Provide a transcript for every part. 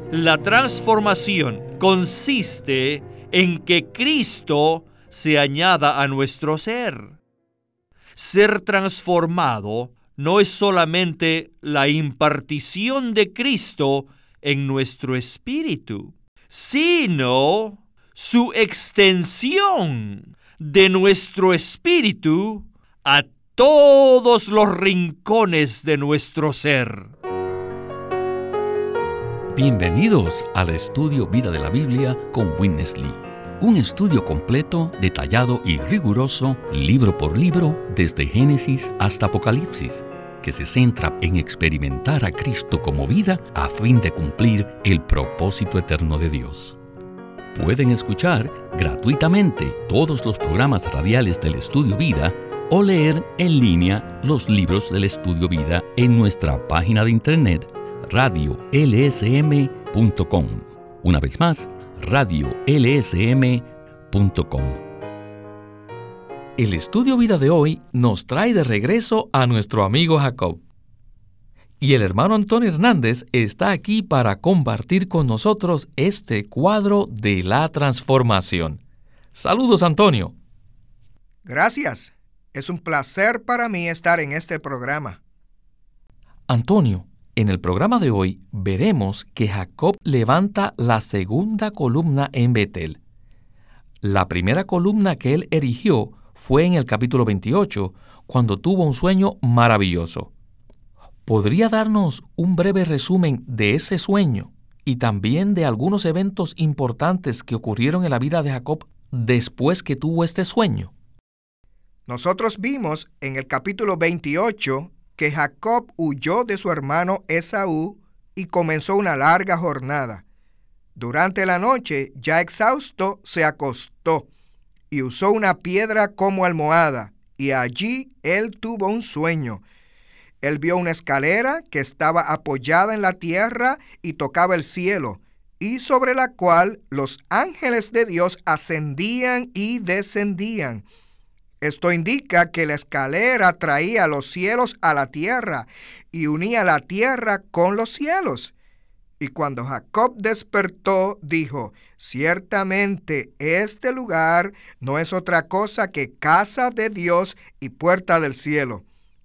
La transformación consiste en que Cristo se añada a nuestro ser. Ser transformado no es solamente la impartición de Cristo en nuestro espíritu, sino su extensión de nuestro espíritu a todos los rincones de nuestro ser. Bienvenidos al estudio Vida de la Biblia con Witness Lee. Un estudio completo, detallado y riguroso, libro por libro, desde Génesis hasta Apocalipsis, que se centra en experimentar a Cristo como vida a fin de cumplir el propósito eterno de Dios. Pueden escuchar gratuitamente todos los programas radiales del Estudio Vida o leer en línea los libros del Estudio Vida en nuestra página de internet radiolsm.com. Una vez más, radiolsm.com. El Estudio Vida de hoy nos trae de regreso a nuestro amigo Jacob. Y el hermano Antonio Hernández está aquí para compartir con nosotros este cuadro de la transformación. Saludos, Antonio. Gracias. Es un placer para mí estar en este programa. Antonio, en el programa de hoy veremos que Jacob levanta la segunda columna en Betel. La primera columna que él erigió fue en el capítulo 28, cuando tuvo un sueño maravilloso. ¿Podría darnos un breve resumen de ese sueño y también de algunos eventos importantes que ocurrieron en la vida de Jacob después que tuvo este sueño? Nosotros vimos en el capítulo 28 que Jacob huyó de su hermano Esaú y comenzó una larga jornada. Durante la noche, ya exhausto, se acostó y usó una piedra como almohada, y allí él tuvo un sueño. Él vio una escalera que estaba apoyada en la tierra y tocaba el cielo, y sobre la cual los ángeles de Dios ascendían y descendían. Esto indica que la escalera traía los cielos a la tierra y unía la tierra con los cielos. Y cuando Jacob despertó, dijo: ciertamente este lugar no es otra cosa que casa de Dios y puerta del cielo.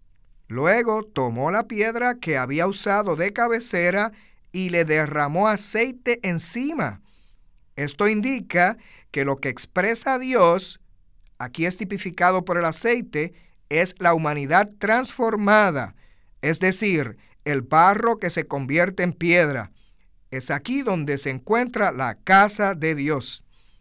Luego tomó la piedra que había usado de cabecera y le derramó aceite encima. Esto indica que lo que expresa Dios, aquí es tipificado por el aceite, es la humanidad transformada, es decir, el barro que se convierte en piedra. Es aquí donde se encuentra la casa de Dios.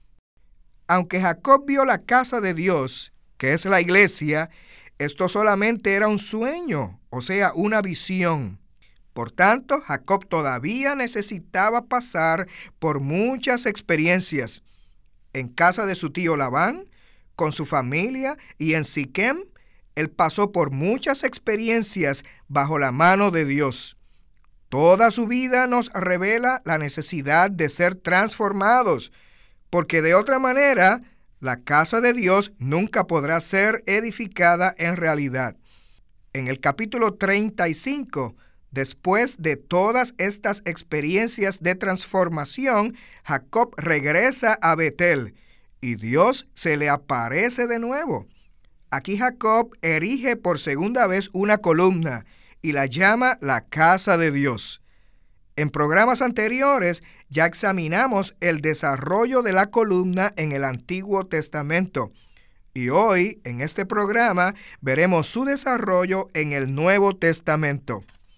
Aunque Jacob vio la casa de Dios, que es la iglesia, esto solamente era un sueño, o sea, una visión. Por tanto, Jacob todavía necesitaba pasar por muchas experiencias. En casa de su tío Labán, con su familia y en Siquem, él pasó por muchas experiencias bajo la mano de Dios. Toda su vida nos revela la necesidad de ser transformados, porque de otra manera, la casa de Dios nunca podrá ser edificada en realidad. En el capítulo 35, después de todas estas experiencias de transformación, Jacob regresa a Betel y Dios se le aparece de nuevo. Aquí Jacob erige por segunda vez una columna y la llama la casa de Dios. En programas anteriores ya examinamos el desarrollo de la columna en el Antiguo Testamento. Y hoy, en este programa, veremos su desarrollo en el Nuevo Testamento.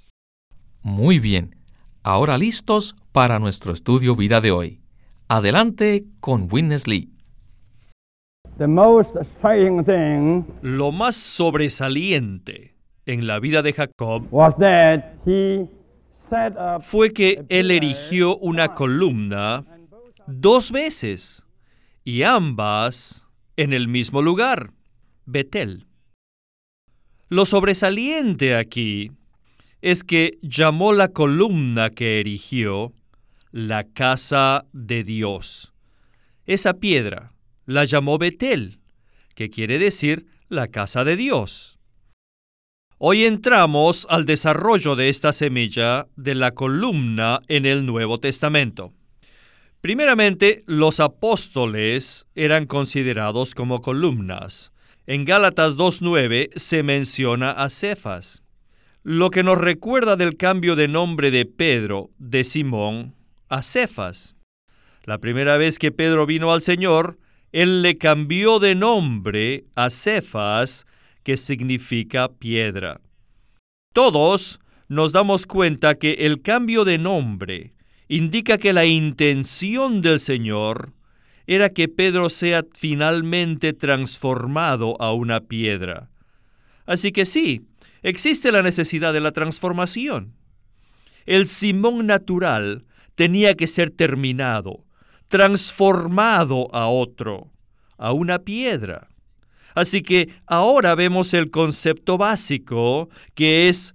Muy bien. Ahora listos para nuestro estudio Vida de hoy. Adelante con Witness Lee. Lo más sobresaliente en la vida de Jacob fue que él erigió una columna 2 veces, y ambas en el mismo lugar, Betel. Lo sobresaliente aquí es que llamó la columna que erigió la casa de Dios. Esa piedra la llamó Betel, que quiere decir la casa de Dios. Hoy entramos al desarrollo de esta semilla de la columna en el Nuevo Testamento. Primeramente, los apóstoles eran considerados como columnas. En Gálatas 2:9 se menciona a Cefas, lo que nos recuerda del cambio de nombre de Pedro, de Simón, a Cefas. La primera vez que Pedro vino al Señor, él le cambió de nombre a Cefas, que significa piedra. Todos nos damos cuenta que el cambio de nombre indica que la intención del Señor era que Pedro sea finalmente transformado a una piedra. Así que sí, existe la necesidad de la transformación. El Simón natural tenía que ser terminado, transformado a otro, a una piedra. Así que ahora vemos el concepto básico, que es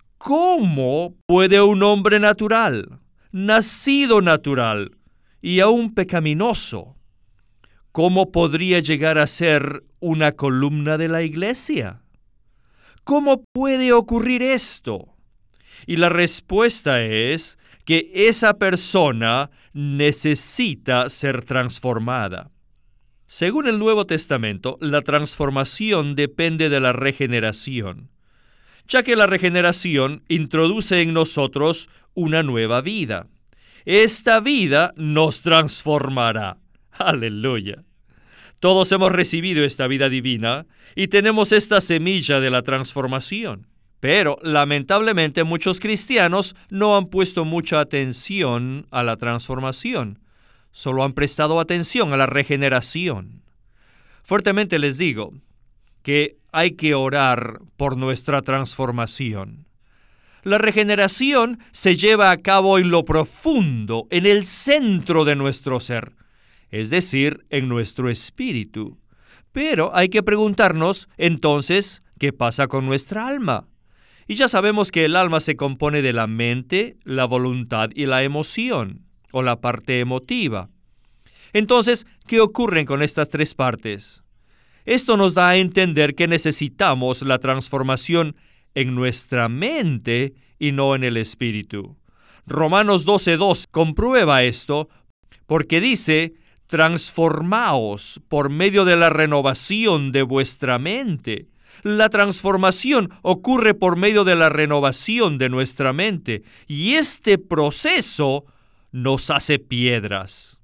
¿cómo puede un hombre natural, nacido natural y aún pecaminoso, cómo podría llegar a ser una columna de la iglesia? ¿Cómo puede ocurrir esto? Y la respuesta es que esa persona necesita ser transformada. Según el Nuevo Testamento, la transformación depende de la regeneración, ya que la regeneración introduce en nosotros una nueva vida. Esta vida nos transformará. ¡Aleluya! Todos hemos recibido esta vida divina y tenemos esta semilla de la transformación. Pero, lamentablemente, muchos cristianos no han puesto mucha atención a la transformación. Solo han prestado atención a la regeneración. Fuertemente les digo que hay que orar por nuestra transformación. La regeneración se lleva a cabo en lo profundo, en el centro de nuestro ser, es decir, en nuestro espíritu. Pero hay que preguntarnos, entonces, ¿qué pasa con nuestra alma? Y ya sabemos que el alma se compone de la mente, la voluntad y la emoción, o la parte emotiva. Entonces, ¿qué ocurre con estas tres partes? Esto nos da a entender que necesitamos la transformación en nuestra mente y no en el espíritu. Romanos 12:2 comprueba esto porque dice: transformaos por medio de la renovación de vuestra mente. La transformación ocurre por medio de la renovación de nuestra mente, y este proceso nos hace piedras.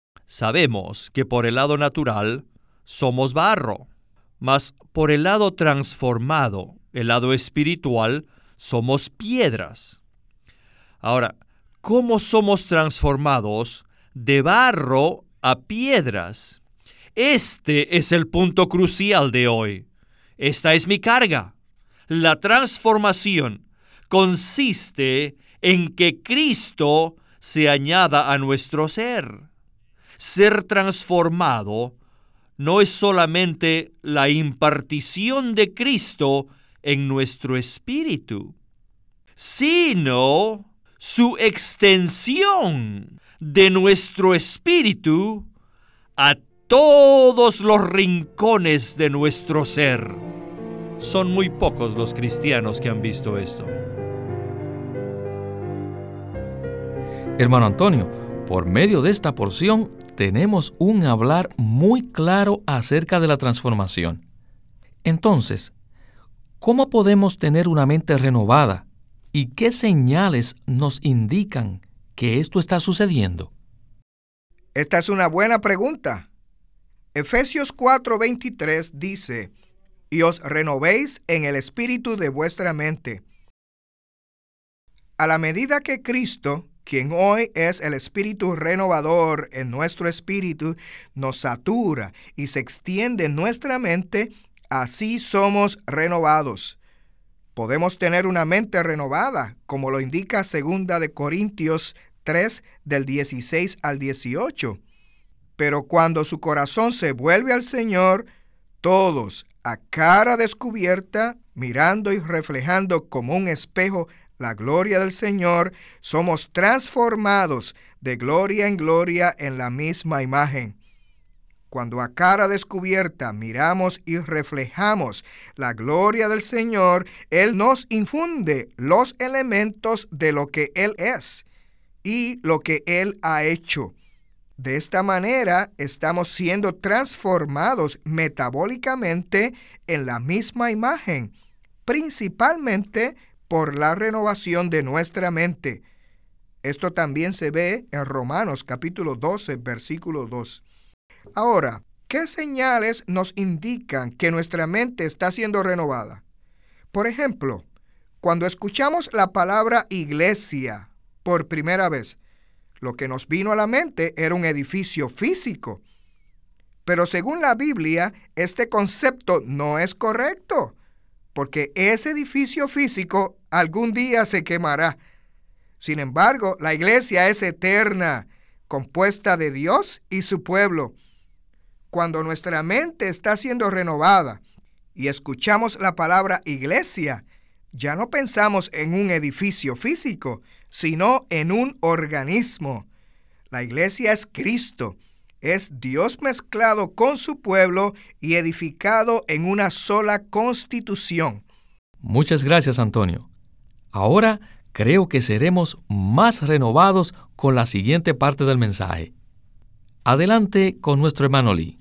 Sabemos que por el lado natural somos barro, mas por el lado transformado, el lado espiritual, somos piedras. Ahora, ¿cómo somos transformados de barro a piedras? Este es el punto crucial de hoy. Esta es mi carga. La transformación consiste en que Cristo se añada a nuestro ser. Ser transformado no es solamente la impartición de Cristo en nuestro espíritu, sino su extensión de nuestro espíritu a todos los rincones de nuestro ser. Son muy pocos los cristianos que han visto esto. Hermano Antonio, por medio de esta porción tenemos un hablar muy claro acerca de la transformación. Entonces, ¿cómo podemos tener una mente renovada y qué señales nos indican que esto está sucediendo? Esta es una buena pregunta. Efesios 4:23 dice: y os renovéis en el espíritu de vuestra mente. A la medida que Cristo, quien hoy es el espíritu renovador en nuestro espíritu, nos satura y se extiende en nuestra mente, así somos renovados. Podemos tener una mente renovada, como lo indica 2 de Corintios 3, del 16 al 18. Pero cuando su corazón se vuelve al Señor, todos, a cara descubierta, mirando y reflejando como un espejo la gloria del Señor, somos transformados de gloria en gloria en la misma imagen. Cuando a cara descubierta miramos y reflejamos la gloria del Señor, Él nos infunde los elementos de lo que Él es y lo que Él ha hecho. De esta manera estamos siendo transformados metabólicamente en la misma imagen, principalmente por la renovación de nuestra mente. Esto también se ve en Romanos capítulo 12, versículo 2. Ahora, ¿qué señales nos indican que nuestra mente está siendo renovada? Por ejemplo, cuando escuchamos la palabra iglesia por primera vez, lo que nos vino a la mente era un edificio físico. Pero según la Biblia, este concepto no es correcto, porque ese edificio físico algún día se quemará. Sin embargo, la iglesia es eterna, compuesta de Dios y su pueblo. Cuando nuestra mente está siendo renovada y escuchamos la palabra iglesia, ya no pensamos en un edificio físico, sino en un organismo. La iglesia es Cristo, es Dios mezclado con su pueblo y edificado en una sola constitución. Muchas gracias, Antonio. Ahora creo que seremos más renovados con la siguiente parte del mensaje. Adelante con nuestro hermano Lee.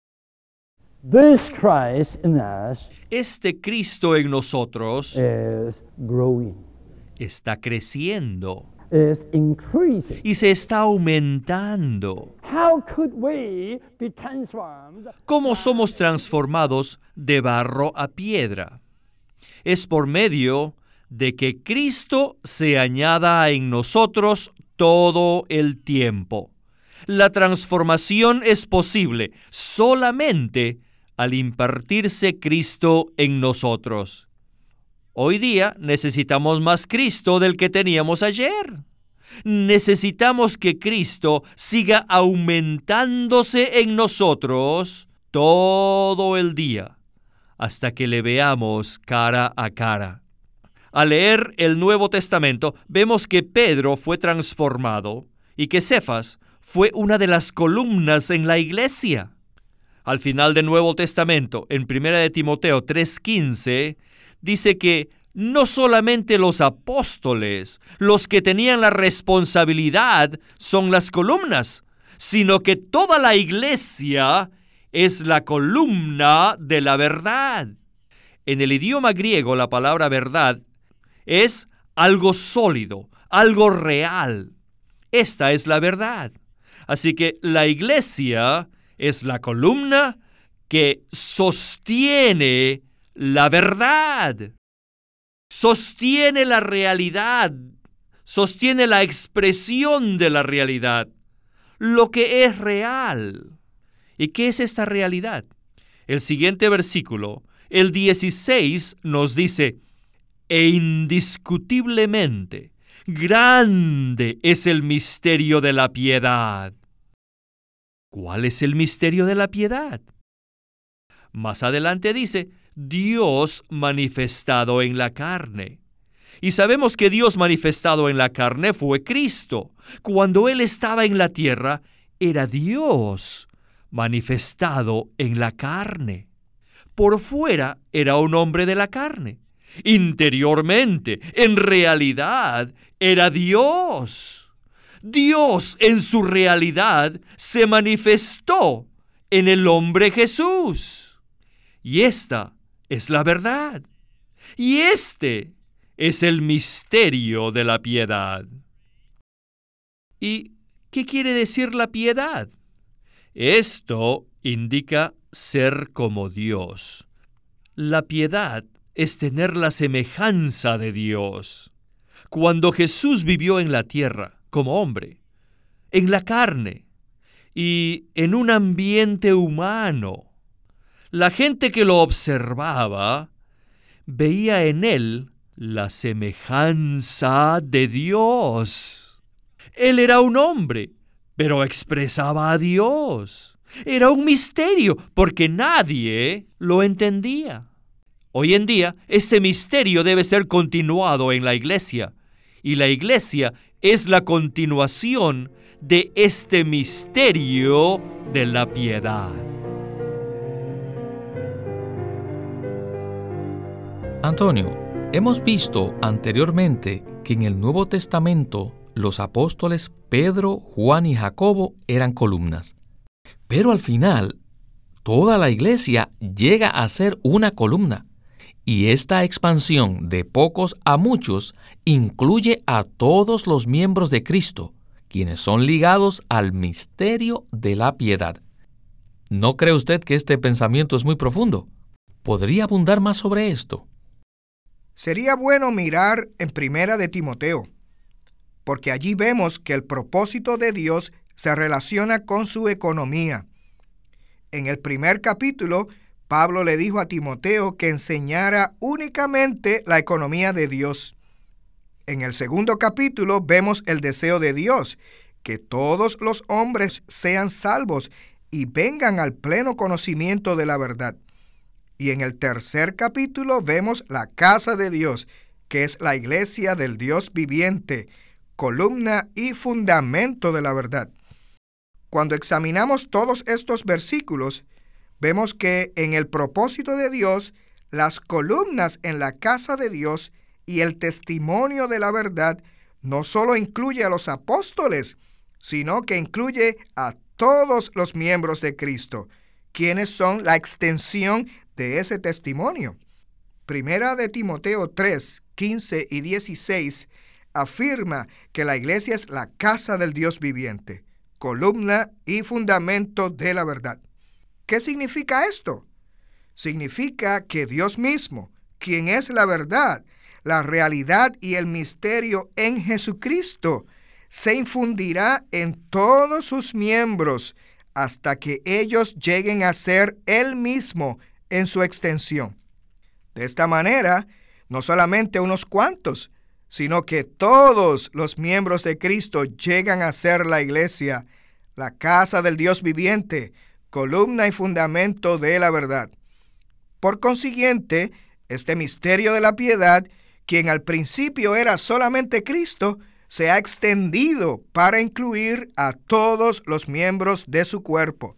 This Christ in us Este Cristo en nosotros is growing, está creciendo is increasing. y se está aumentando. How could we be transformed? ¿Cómo somos transformados de barro a piedra? Es por medio de que Cristo se añada en nosotros todo el tiempo. La transformación es posible solamente al impartirse Cristo en nosotros. Hoy día necesitamos más Cristo del que teníamos ayer. Necesitamos que Cristo siga aumentándose en nosotros todo el día, hasta que le veamos cara a cara. Al leer el Nuevo Testamento, vemos que Pedro fue transformado y que Cefas fue una de las columnas en la iglesia. Al final del Nuevo Testamento, en 1 de Timoteo 3:15, dice que no solamente los apóstoles, los que tenían la responsabilidad, son las columnas, sino que toda la iglesia es la columna de la verdad. En el idioma griego, la palabra verdad es algo sólido, algo real. Esta es la verdad. Así que la iglesia es la columna que sostiene la verdad, sostiene la realidad, sostiene la expresión de la realidad, lo que es real. ¿Y qué es esta realidad? El siguiente versículo, el 16, nos dice: e indiscutiblemente grande es el misterio de la piedad. ¿Cuál es el misterio de la piedad? Más adelante dice, Dios manifestado en la carne. Y sabemos que Dios manifestado en la carne fue Cristo. Cuando Él estaba en la tierra, era Dios manifestado en la carne. Por fuera era un hombre de la carne. Interiormente, en realidad, era Dios. Dios en su realidad se manifestó en el hombre Jesús. Y esta es la verdad. Y este es el misterio de la piedad. ¿Y qué quiere decir la piedad? Esto indica ser como Dios. La piedad es tener la semejanza de Dios. Cuando Jesús vivió en la tierra como hombre, en la carne y en un ambiente humano, la gente que lo observaba veía en él la semejanza de Dios. Él era un hombre, pero expresaba a Dios. Era un misterio porque nadie lo entendía. Hoy en día, este misterio debe ser continuado en la iglesia, y la iglesia es la continuación de este misterio de la piedad. Antonio, hemos visto anteriormente que en el Nuevo Testamento los apóstoles Pedro, Juan y Jacobo eran columnas. Pero al final, toda la iglesia llega a ser una columna. Y esta expansión de pocos a muchos incluye a todos los miembros de Cristo, quienes son ligados al misterio de la piedad. ¿No cree usted que este pensamiento es muy profundo? ¿Podría abundar más sobre esto? Sería bueno mirar en Primera de Timoteo, porque allí vemos que el propósito de Dios se relaciona con su economía. En el primer capítulo, Pablo le dijo a Timoteo que enseñara únicamente la economía de Dios. En el segundo capítulo vemos el deseo de Dios, que todos los hombres sean salvos y vengan al pleno conocimiento de la verdad. Y en el tercer capítulo vemos la casa de Dios, que es la iglesia del Dios viviente, columna y fundamento de la verdad. Cuando examinamos todos estos versículos, vemos que en el propósito de Dios, las columnas en la casa de Dios y el testimonio de la verdad no solo incluye a los apóstoles, sino que incluye a todos los miembros de Cristo, quienes son la extensión de ese testimonio. Primera de Timoteo 3, 15 y 16 afirma que la iglesia es la casa del Dios viviente, columna y fundamento de la verdad. ¿Qué significa esto? Significa que Dios mismo, quien es la verdad, la realidad y el misterio en Jesucristo, se infundirá en todos sus miembros hasta que ellos lleguen a ser Él mismo en su extensión. De esta manera, no solamente unos cuantos, sino que todos los miembros de Cristo llegan a ser la iglesia, la casa del Dios viviente, columna y fundamento de la verdad. Por consiguiente, este misterio de la piedad, quien al principio era solamente Cristo, se ha extendido para incluir a todos los miembros de su cuerpo.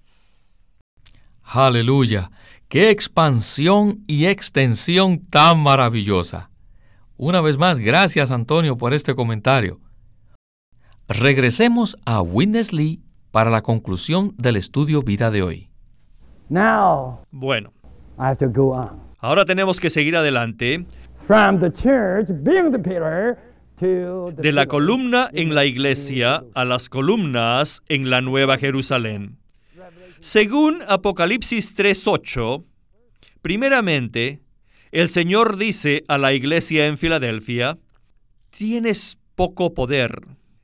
¡Aleluya! ¡Qué expansión y extensión tan maravillosa! Una vez más, gracias Antonio por este comentario. Regresemos a Witness Lee para la conclusión del estudio vida de hoy. Now, Bueno, I have to go on. ahora tenemos que seguir adelante From the church, being the pillar, to the de la pillar. columna en la iglesia a las columnas en la Nueva Jerusalén. Según Apocalipsis 3:8, primeramente, el Señor dice a la iglesia en Filadelfia: tienes poco poder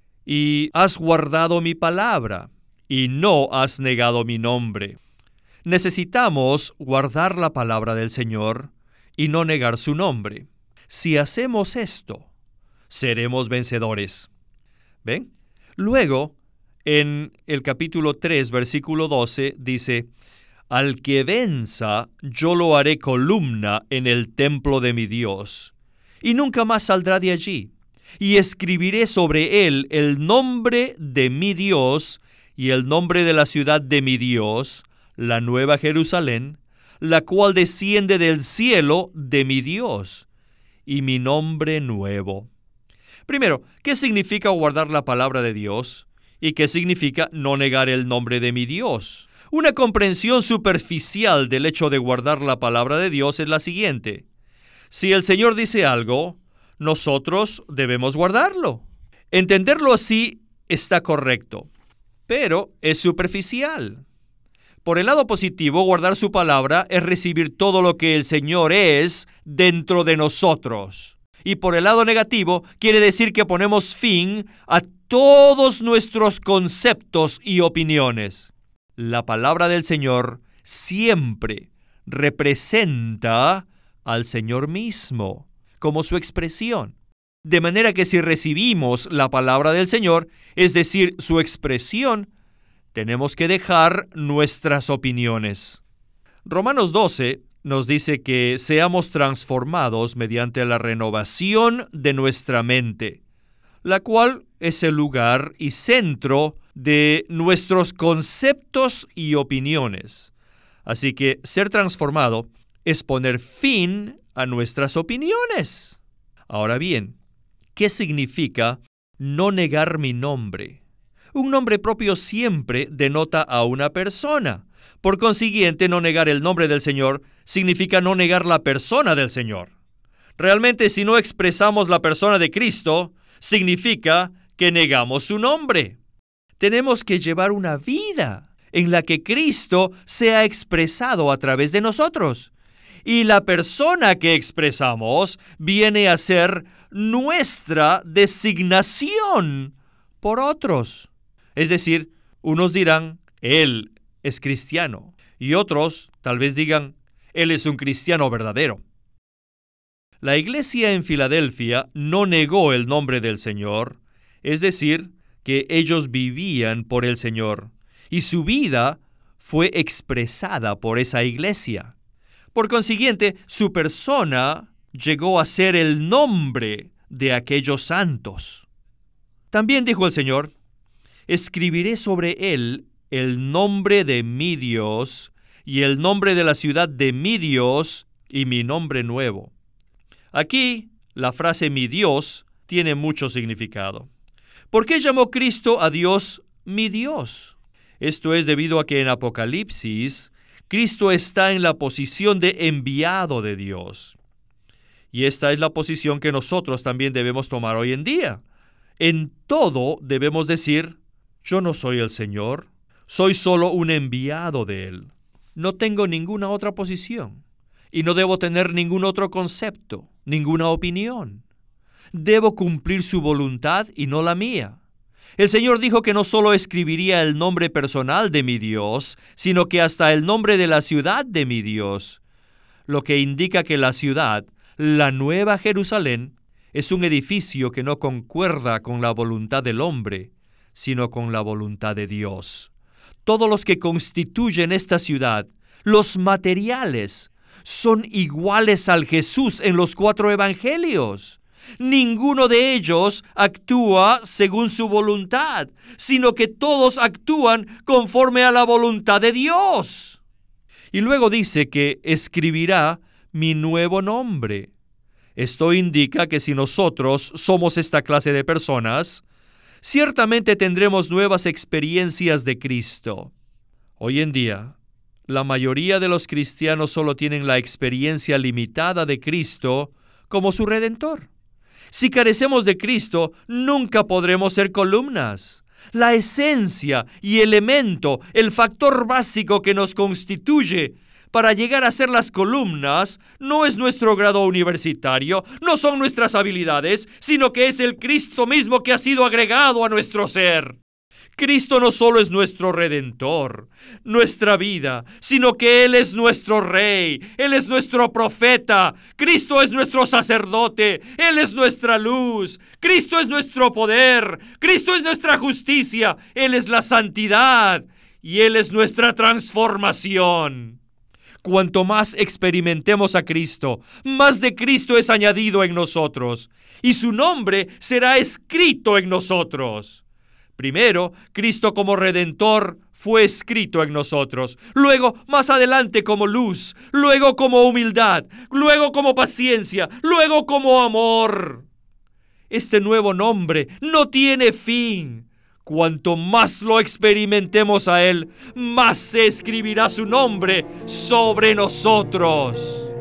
y has guardado mi palabra y no has negado mi nombre. Necesitamos guardar la palabra del Señor y no negar su nombre. Si hacemos esto, seremos vencedores. ¿Ven? Luego, en el capítulo 3, versículo 12, dice: al que venza, yo lo haré columna en el templo de mi Dios, y nunca más saldrá de allí. Y escribiré sobre él el nombre de mi Dios y el nombre de la ciudad de mi Dios, la Nueva Jerusalén, la cual desciende del cielo de mi Dios, y mi nombre nuevo. Primero, ¿qué significa guardar la palabra de Dios? ¿Y qué significa no negar el nombre de mi Dios? Una comprensión superficial del hecho de guardar la palabra de Dios es la siguiente: si el Señor dice algo, nosotros debemos guardarlo. Entenderlo así está correcto, pero es superficial. Por el lado positivo, guardar su palabra es recibir todo lo que el Señor es dentro de nosotros. Y por el lado negativo, quiere decir que ponemos fin a todos nuestros conceptos y opiniones. La palabra del Señor siempre representa al Señor mismo como su expresión. De manera que si recibimos la palabra del Señor, es decir, su expresión, tenemos que dejar nuestras opiniones. Romanos 12 nos dice que seamos transformados mediante la renovación de nuestra mente, la cual es el lugar y centro de nuestros conceptos y opiniones. Así que ser transformado es poner fin a nuestras opiniones. Ahora bien, ¿qué significa no negar mi nombre? Un nombre propio siempre denota a una persona. Por consiguiente, no negar el nombre del Señor significa no negar la persona del Señor. Realmente, si no expresamos la persona de Cristo, significa que negamos su nombre. Tenemos que llevar una vida en la que Cristo sea expresado a través de nosotros. Y la persona que expresamos viene a ser nuestra designación por otros. Es decir, unos dirán, él es cristiano, y otros tal vez digan, él es un cristiano verdadero. La iglesia en Filadelfia no negó el nombre del Señor, es decir, que ellos vivían por el Señor, y su vida fue expresada por esa iglesia. Por consiguiente, su persona llegó a ser el nombre de aquellos santos. También dijo el Señor, escribiré sobre él el nombre de mi Dios y el nombre de la ciudad de mi Dios y mi nombre nuevo. Aquí, la frase mi Dios tiene mucho significado. ¿Por qué llamó Cristo a Dios mi Dios? Esto es debido a que en Apocalipsis, Cristo está en la posición de enviado de Dios. Y esta es la posición que nosotros también debemos tomar hoy en día. En todo debemos decir, yo no soy el Señor, soy solo un enviado de Él. No tengo ninguna otra posición y no debo tener ningún otro concepto, ninguna opinión. Debo cumplir su voluntad y no la mía. El Señor dijo que no solo escribiría el nombre personal de mi Dios, sino que hasta el nombre de la ciudad de mi Dios, lo que indica que la ciudad, la Nueva Jerusalén, es un edificio que no concuerda con la voluntad del hombre, sino con la voluntad de Dios. Todos los que constituyen esta ciudad, los materiales, son iguales al Jesús en los 4 evangelios. Ninguno de ellos actúa según su voluntad, sino que todos actúan conforme a la voluntad de Dios. Y luego dice que escribirá mi nuevo nombre. Esto indica que si nosotros somos esta clase de personas, ciertamente tendremos nuevas experiencias de Cristo. Hoy en día, la mayoría de los cristianos solo tienen la experiencia limitada de Cristo como su Redentor. Si carecemos de Cristo, nunca podremos ser columnas. La esencia y elemento, el factor básico que nos constituye para llegar a ser las columnas, no es nuestro grado universitario, no son nuestras habilidades, sino que es el Cristo mismo que ha sido agregado a nuestro ser. Cristo no solo es nuestro Redentor, nuestra vida, sino que Él es nuestro Rey, Él es nuestro profeta, Cristo es nuestro sacerdote, Él es nuestra luz, Cristo es nuestro poder, Cristo es nuestra justicia, Él es la santidad y Él es nuestra transformación. Cuanto más experimentemos a Cristo, más de Cristo es añadido en nosotros, y su nombre será escrito en nosotros. Primero, Cristo como Redentor fue escrito en nosotros. Luego, más adelante, como luz. Luego, como humildad. Luego, como paciencia. Luego, como amor. Este nuevo nombre no tiene fin. Cuanto más lo experimentemos a Él, más se escribirá su nombre sobre nosotros.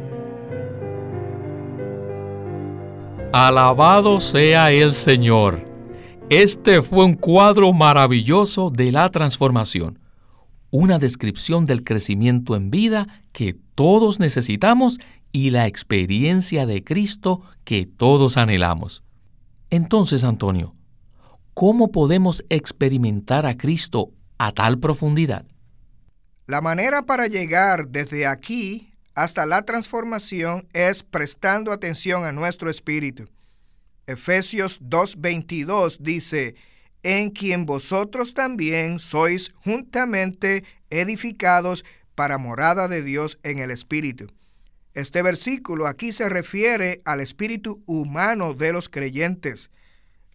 Alabado sea el Señor. Este fue un cuadro maravilloso de la transformación, una descripción del crecimiento en vida que todos necesitamos y la experiencia de Cristo que todos anhelamos. Entonces, Antonio, ¿cómo podemos experimentar a Cristo a tal profundidad? La manera para llegar desde aquí hasta la transformación es prestando atención a nuestro espíritu. Efesios 2:22 dice, en quien vosotros también sois juntamente edificados para morada de Dios en el Espíritu. Este versículo aquí se refiere al espíritu humano de los creyentes.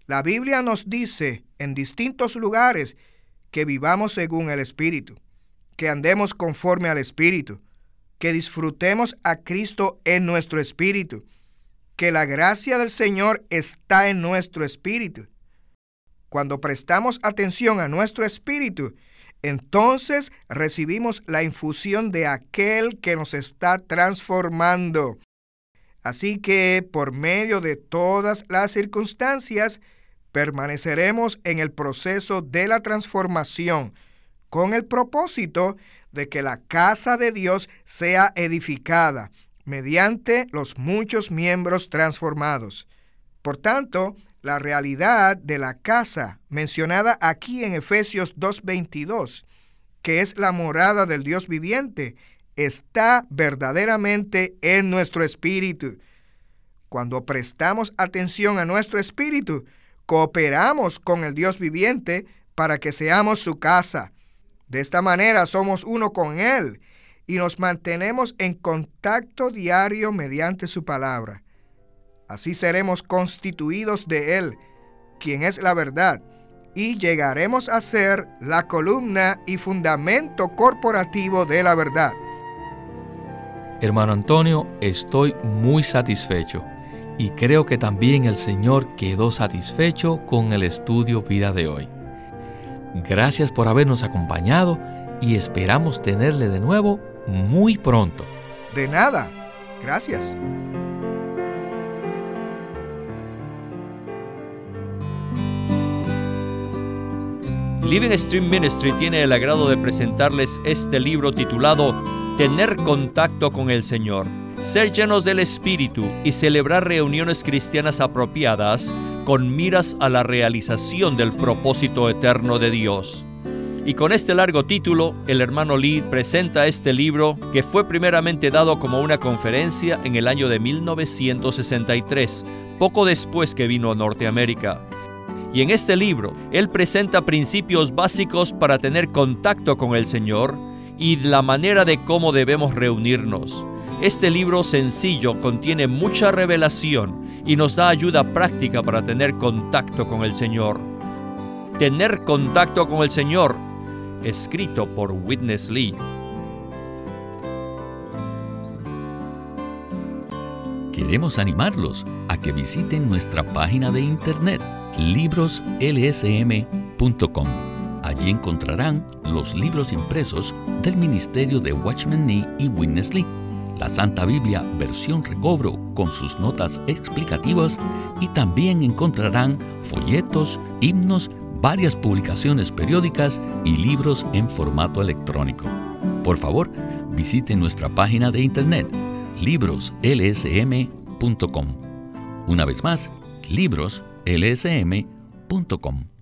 La Biblia nos dice en distintos lugares que vivamos según el Espíritu, que andemos conforme al Espíritu, que disfrutemos a Cristo en nuestro espíritu, que la gracia del Señor está en nuestro espíritu. Cuando prestamos atención a nuestro espíritu, entonces recibimos la infusión de aquel que nos está transformando. Así que, por medio de todas las circunstancias, permaneceremos en el proceso de la transformación, con el propósito de que la casa de Dios sea edificada mediante los muchos miembros transformados. Por tanto, la realidad de la casa mencionada aquí en Efesios 2:22, que es la morada del Dios viviente, está verdaderamente en nuestro espíritu. Cuando prestamos atención a nuestro espíritu, cooperamos con el Dios viviente para que seamos su casa. De esta manera somos uno con Él y nos mantenemos en contacto diario mediante su palabra. Así seremos constituidos de Él, quien es la verdad, y llegaremos a ser la columna y fundamento corporativo de la verdad. Hermano Antonio, estoy muy satisfecho y creo que también el Señor quedó satisfecho con el estudio Vida de hoy. Gracias por habernos acompañado y esperamos tenerle de nuevo muy pronto. De nada. Gracias. Living Stream Ministry tiene el agrado de presentarles este libro titulado Tener contacto con el Señor, ser llenos del Espíritu y celebrar reuniones cristianas apropiadas con miras a la realización del propósito eterno de Dios. Y con este largo título, el hermano Lee presenta este libro que fue primeramente dado como una conferencia en el año de 1963, poco después que vino a Norteamérica. Y en este libro, él presenta principios básicos para tener contacto con el Señor y la manera de cómo debemos reunirnos. Este libro sencillo contiene mucha revelación y nos da ayuda práctica para tener contacto con el Señor. Tener contacto con el Señor, escrito por Witness Lee. Queremos animarlos a que visiten nuestra página de internet libroslsm.com. Allí encontrarán los libros impresos del ministerio de Watchman Nee y Witness Lee, la Santa Biblia versión recobro con sus notas explicativas, y también encontrarán folletos, himnos, varias publicaciones periódicas y libros en formato electrónico. Por favor, visiten nuestra página de internet libroslsm.com. Una vez más, libroslsm.com.